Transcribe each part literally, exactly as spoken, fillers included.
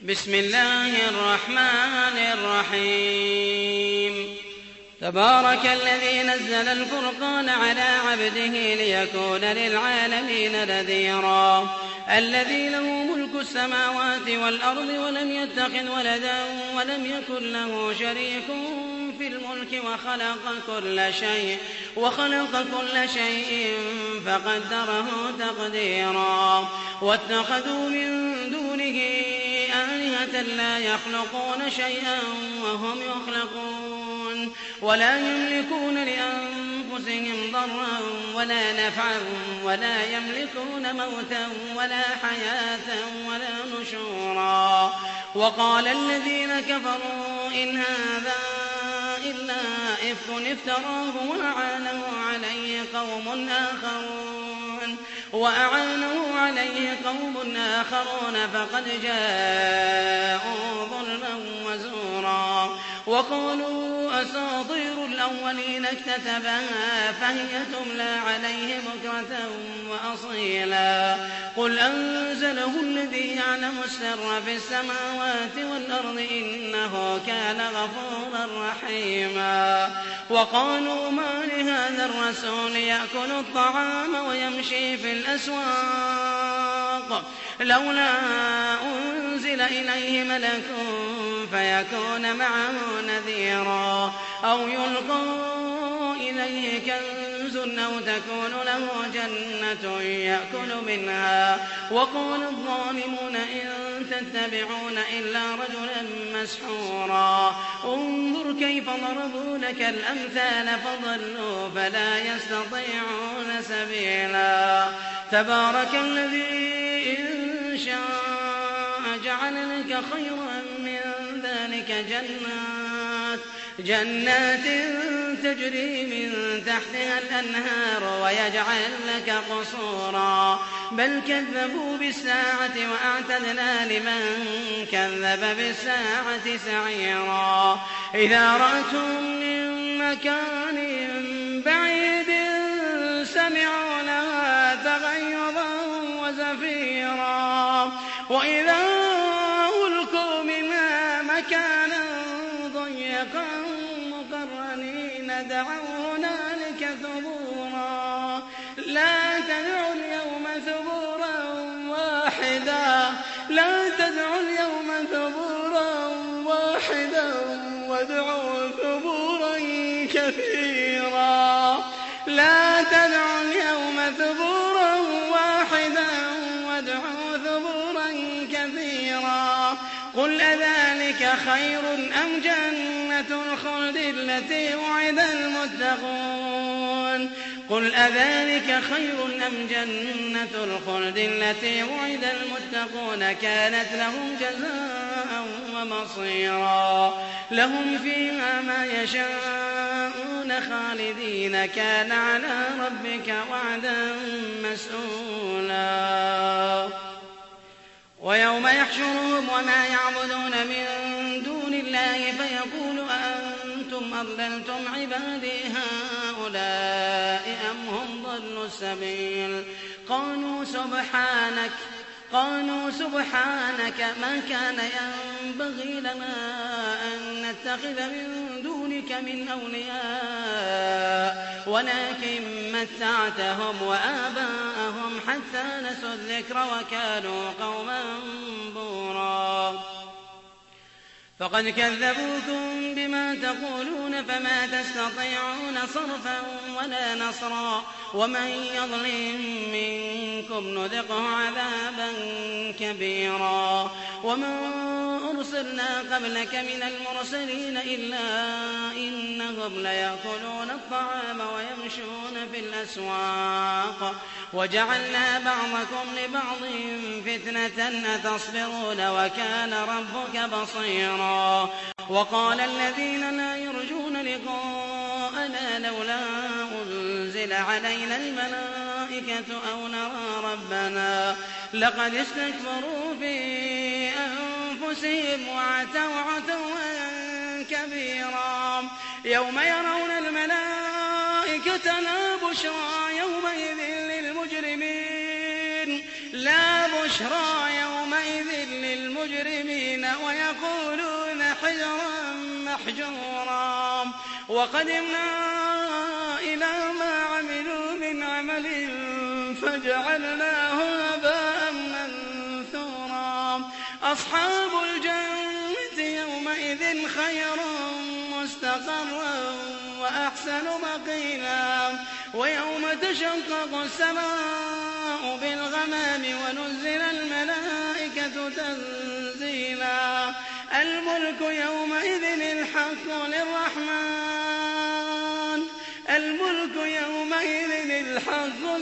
بسم الله الرحمن الرحيم تبارك الذي نزل الفرقان على عبده ليكون للعالمين نذيرا الذي له ملك السماوات والأرض ولم يتخذ ولدا ولم يكن له شريك في الملك وخلق كل شيء وخلق كل شيء فقدره تقديرا واتخذوا من دونه آلهة لا يخلقون شيئا وهم يخلقون ولا يملكون لأنفسهم ضرا ولا نفعا ولا يملكون موتا ولا حياة ولا نشورا وقال الذين كفروا إن هذا إلا إفك افتراه وأعانه عليه قوم آخرون وأعانه عليه قوم آخرون فقد جاءوا ظلما وزورا وقالوا أساطير الأولين اكتتبها فهي تملى عليه بكرة وأصيلا قل أنزله الذي يعلم السر في السماوات والأرض إنه كان غفورا رحيما وقالوا ما لهذا الرسول يأكل الطعام ويمشي في الأسواق لولا أنزل إليه ملك فيكون معه نذيرا أو يلقى إليه كنز أو تكون له جنة يأكل منها وقال الظالمون إن تتبعون إلا رجلا مسحورا انظر كيف ضربوا لك الأمثال فضلوا فلا يستطيعون سبيلا تبارك الذي إن شاء جعل لك خيرا من ذلك جنات جنات تجري من تحتها الأنهار ويجعل لك قصورا بل كذبوا بالساعة وأعتدنا لمن كذب بالساعة سعيرا إذا رأتهم من مكان بعيد سمعوا لها تغيظا وزفيرا وإذا ألقوا منها مكانا ضيقا مقرنين دعوا هنالك ثبورا لا تدعوا اليوم ثبورا واحدا لا تدعوا اليوم ثبورا واحدا وادعوا ثبورا كثيرا لا تدعوا اليوم ثبورا واحدا وادعوا ثبورا كثيرا قل أذلك خير أم جنة الخلد التي وعد المتقون قل أذلك خير أم جنة الخلد التي وعد المتقون كانت لهم جزاء ومصيرا لهم فيها ما يشاءون خالدين كان على ربك وعدا مسئولا ويوم يحشرهم وما يعبدون من دون الله فيقول أأنتم أضللتم عبادي هؤلاء أم هم ضلوا السبيل قالوا سبحانك قالوا سبحانك ما كان ينبغي لنا أن نتخذ من دونك من أولياء ولكن متعتهم وآباءهم حتى نسوا الذكر وكانوا قوما بورا فقد كذبوكم بما تقولون فما تستطيعون صرفا ولا نصرا ومن يظلم منكم نذقه عذابا كبيرا وما أرسلنا قبلك من المرسلين إلا إنهم ليأكلون الطعام ويمشون في الأسواق وجعلنا بعضكم لبعض فتنة أتصبرون وكان ربك بصيرا وقال الذين لا يرجون لقاءنا لولا أنزل علينا الملائكة أو نرى ربنا لقد استكبروا في أنفسهم وعتوا عتوا كبيرا يوم يرون الملائكة لا بشرى يومئذ للمجرمين لا بشرى يومئذ للمجرمين المجرمين ويقولون حجرا محجورا وقدمنا إلى ما عملوا من عمل فجعلناه هباء منثورا أصحاب الجنة يومئذ خير مستقرا وأحسن مقيلا ويوم تشقق السماء بالغمام ونزل الملائكة تنزيلا الملك يومئذ الحق للرحمن الملك يومئذ الحق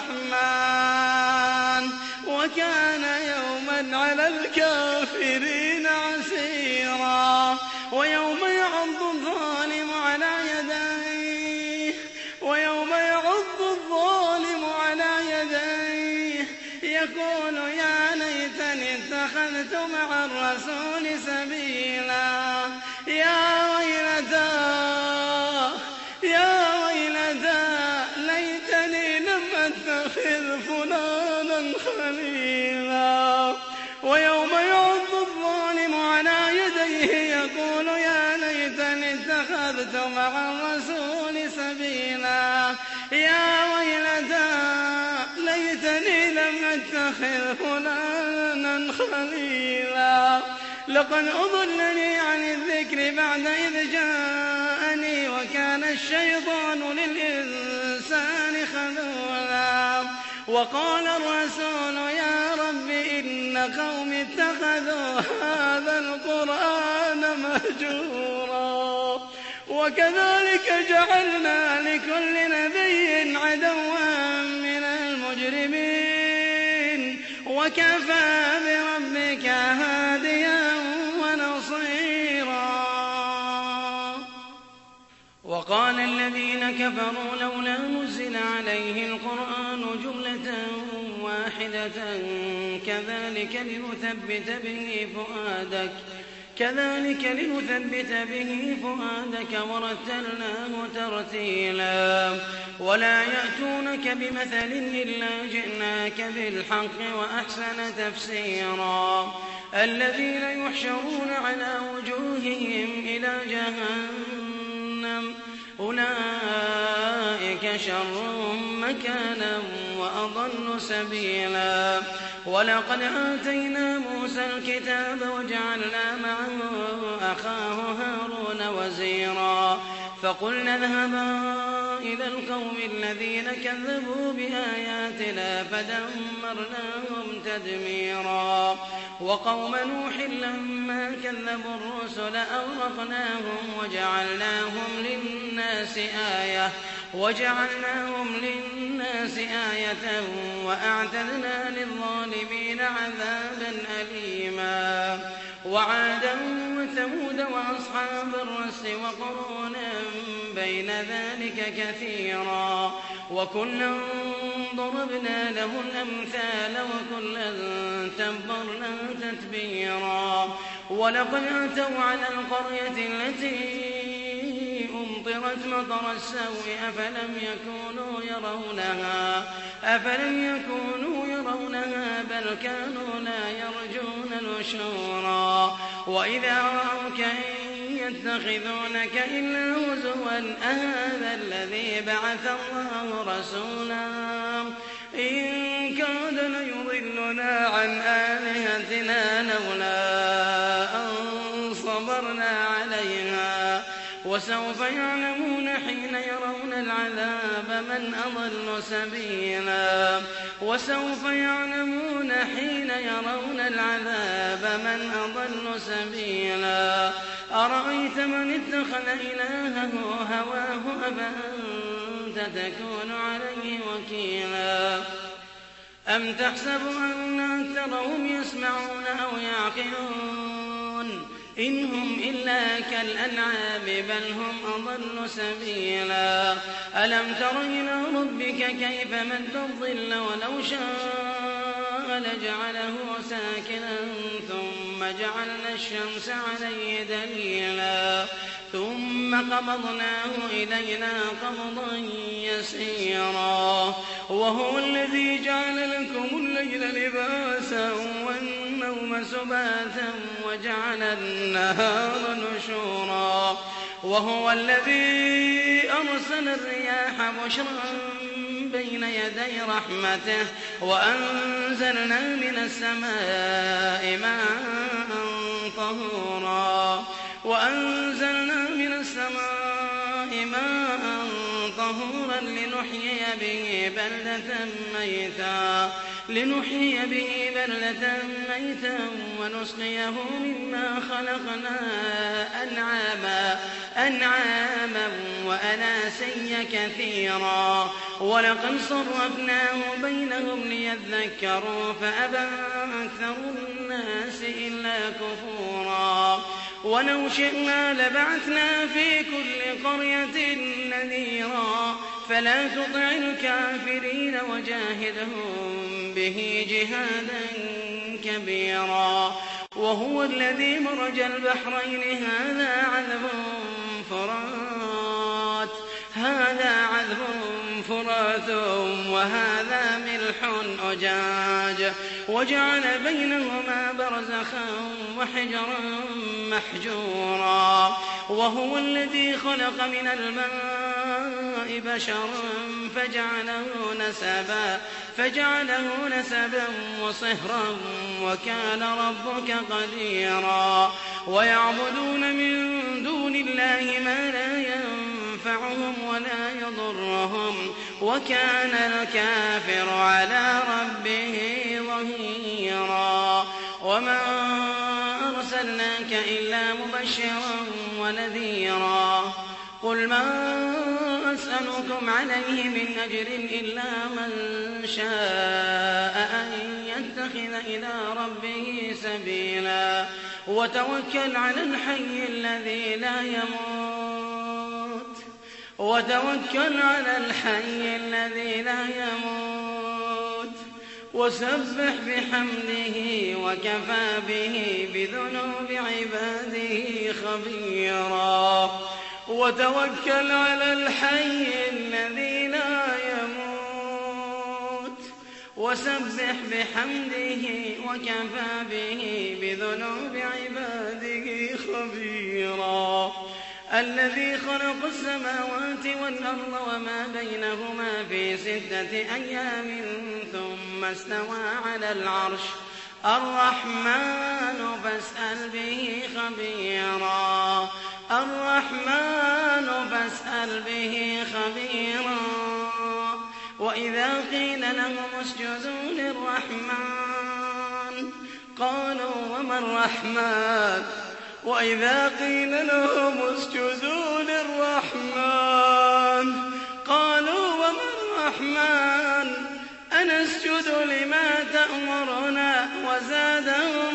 للرحمن وكان يوما على الكافرين عسيرا ويوم يعض الظالم على يديه ويوم يعض الظالم على يديه يقول يا ليتني اتخذت مع الرسول سبيلا يا ويلتى يا ويلتى ليتني لم أتخذ فلانا خليلا ويوم يعض الظالم على يديه يقول يا ليتني اتخذت مع الرسول سبيلا يا ويلتى ليتني لم أتخذ فلانا خليلا لقد أضلني عن الذكر بعد إذ جاءني وكان الشيطان للإنسان خذولا وقال الرسول يا رب إن قوم اتخذوا هذا القرآن مهجورا وكذلك جعلنا لكل نبي عدوا من المجرمين وكفى بربك هاديا ونصيرا وقال الذين كفروا لولا نزل عليه القرآن جملة واحدة كذلك لنثبت به فؤادك كذلك لنثبت به فؤادك ورتلناه ترتيلا ولا يأتونك بمثل إلا جئناك بالحق وأحسن تفسيرا الذين يحشرون على وجوههم إلى جهنم أولئك شر مكانا وأضل سبيلا ولقد آتينا موسى الكتاب وجعلنا معه أخاه هارون وزيرا فقلنا اذهبا إلى القوم الذين كذبوا بآياتنا فدمرناهم تدميرا وقوم نوح لما كذبوا الرسل أغرقناهم وجعلناهم للناس آية وجعلناهم للناس آية وأعتدنا للظالمين عذابا أليما وعادا وثمود وأصحاب الرس وقرونا بين ذلك كثيرا وكلا ضربنا له الأمثال وكلا تبرنا تتبيرا ولقد أتوا على القرية التي أمطرت مطر السوء أفلم يكونوا يرونها أفلم يكونوا يرونها بل كانوا لا يرجون نشورا وإذا رأوك إن يتخذونك إلا هزوا أهذا الذي بعث الله رسولا إن كاد ليضلنا عن آلهتنا لولا أن صبرنا عليها وسوف يعلمون حين يرون العذاب من أضل سبيلا وسوف يعلمون حين يرون العذاب من أضل سبيلا أرأيت من اتخذ إلهه هواه أفأنت تكون عليه وكيلا أم تحسب أن أكثرهم يسمعون أو يعقلون إن هم إلا كالأنعام بل هم أضل سبيلا ألم تر إلى ربك كيف مد الظل ولو شاء جعله ساكنا ثم جعلنا الشمس عليه دليلا ثم قبضناه إلينا قبضا يسيرا وهو الذي جعل لكم الليل لباسا والنوم سباتا وجعل النهار نشورا وهو الذي أرسل الرياح بشرا بين يدي رحمته وأنزلنا من السماء ماء طهورا وأنزلنا من السماء ماء طهورا لنحيي به بلدة ميتا لنحيي به بلدة ميتا ونسقيه مما خلقنا أنعاما أنعاما وأناسيا كثيرا ولقد صرفناه بينهم ليذكروا فأبى أكثر الناس إلا كفورا ولو شئنا لبعثنا في كل قرية نذيرا فلا تطع الكافرين وجاهدهم به جهادا كبيرا وهو الذي مرج البحرين هذا عذب فرات هذا عذب فرات وهذا ملح أجاج وجعل بينهما برزخا وحجرا محجورا وهو الذي خلق من الماء بشرا فجعله نسبا فجعله نسبا وصهرا وكان ربك قديرا ويعبدون من دون الله ما لا ينفعهم ولا يضرهم وكان الكافر على ربه ظهيرا وما أرسلناك إلا مبشرا ونذيرا قل ما أسألكم عليه من أجر إلا من شاء أن يتخذ إلى ربه سبيلا وتوكل على الحي الذي لا يموت وتوكل على الحي الذي لا يموت وسبح بحمده وكفى به بذنوب عباده خبيرا وتوكل على الحي الذي لا يموت وسبح بحمده وكفى به بذنوب عباده خبيرا الذي خلق السماوات والأرض وما بينهما في ستة أيام ثم استوى على العرش الرحمن فاسأل به خبيرا الرحمن فاسأل به خبيرا وإذا قيل لهم اسجدوا للرحمن قالوا وما الرحمن وإذا قيل لهم اسجدوا للرحمن قالوا وما الرحمن أنسجد لما تأمرنا وزادهم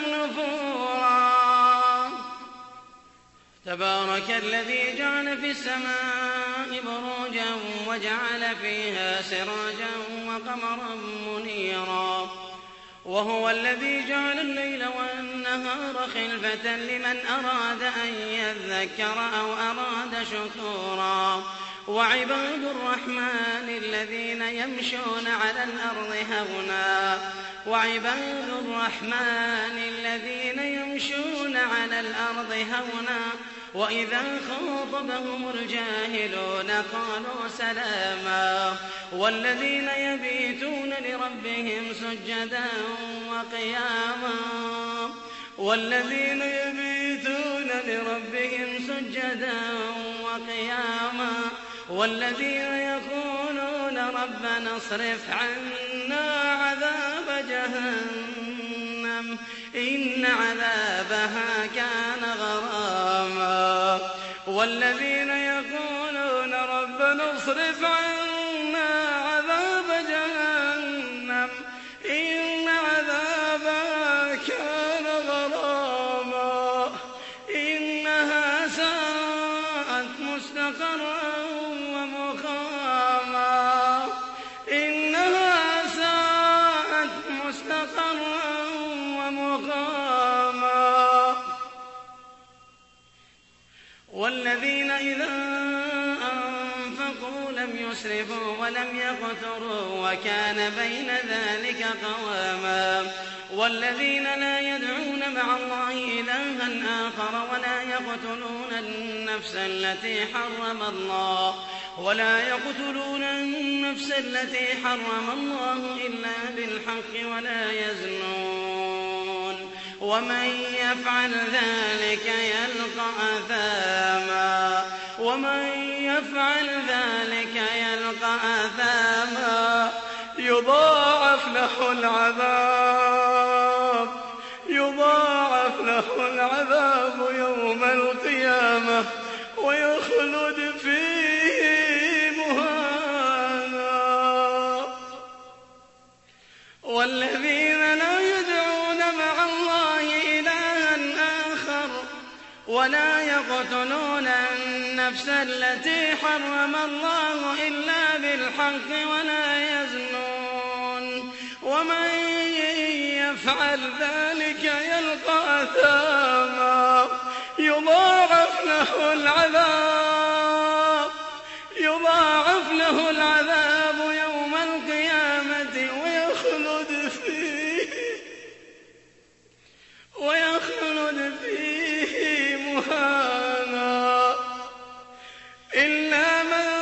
نفورا تبارك الذي جعل في السماء بروجا وجعل فيها سراجا وقمرا منيرا وهو الذي جعل الليل والنهار خلفة لمن أراد أن يذكر أو أراد شكورا وعباد الرحمن الذين يمشون على الأرض هونا وعباد الرحمن الذين يمشون على الأرض هونا وإذا خاطبهم الجاهلون قالوا سلاما والذين يبيتون لربهم سجدا وقياما والذين يبيتون لربهم سجدا وقياما والذين يقولون ربنا اصرف عنا عذاب جهنم إن عذابها كان غراما والذين يقولون ربنا اصرف عنا عذاب جهنم إن عذابها كان غراما إنها ساءت مستقرا ومقاما إنها ساءت مستقرا يسرفوا ولم يقتروا وكان بين ذلك قواما والذين لا يدعون مع الله إلها آخر ولا يقتلون النفس التي حرم الله ولا يقتلون النفس التي حرم الله إلا بالحق ولا يزنون ومن يفعل ذلك يلقى أثاما ومن يفعل ذلك يلقى أثاما يضاعف له العذاب يضاعف له العذاب يوم القيامة ويخلد فيه مهانا والذين لا يدعون مع الله إلها آخر ولا يقتلون النفس التي حرم الله إلا بالحق ولا يزنون ومن يفعل ذلك يلقى أثاما يضاعف له العذاب يضاعف له العذاب يوم القيامة ويخلد فيه ويخلد فيه مهانا إلا من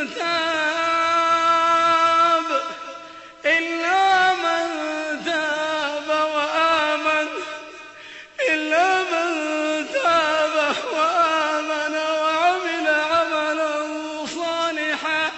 تاب إلا من تاب وآمن إلا من تاب وآمن وعمل عملا صالحا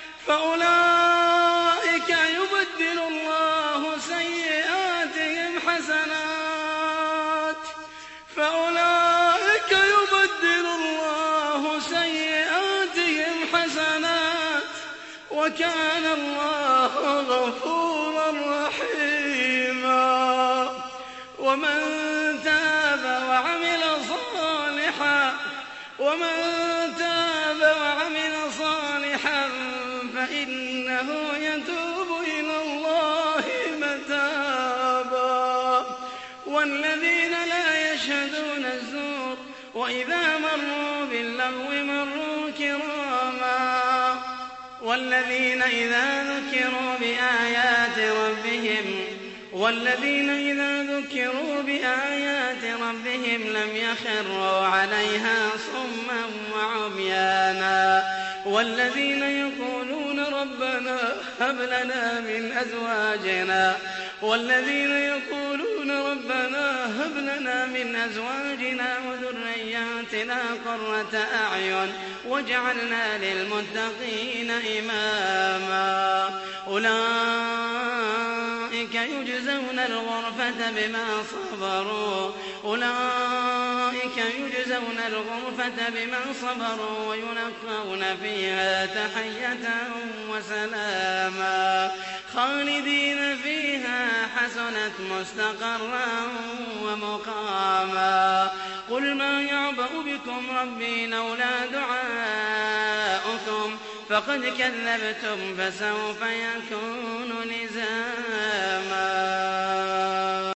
فأولئك يبدل الله سيئاتهم حسنات فأولئك يبدل الله سيئاتهم حسنات وكان الله غفورا رحيما ومن تاب وعمل صالحا ومن تاب وعمل صالحا فإنه يتوب إلى الله متابا والذين لا يشهدون الزور وإذا مروا باللغو مروا كراما والذين إذا ذكروا بآيات ربهم والذين إذا ذكروا بآيات ربهم لم يخروا عليها صما وعميانا والذين يقولون ربنا هب لنا من أزواجنا والذين يقولون ربنا هب لنا من أزواجنا وذرياتنا قرة أعين واجعلنا للمتقين إماما أولئك يجزون الغرفة بما صبروا أولئك يجزون الغرفة بما صبروا ويلقون فيها تحية وسلاما خالدين فيها حسنت مستقرا ومقاما قل ما يعبأ بكم ربي لولا دعاؤكم فقد كذبتم فسوف يكون لزاما.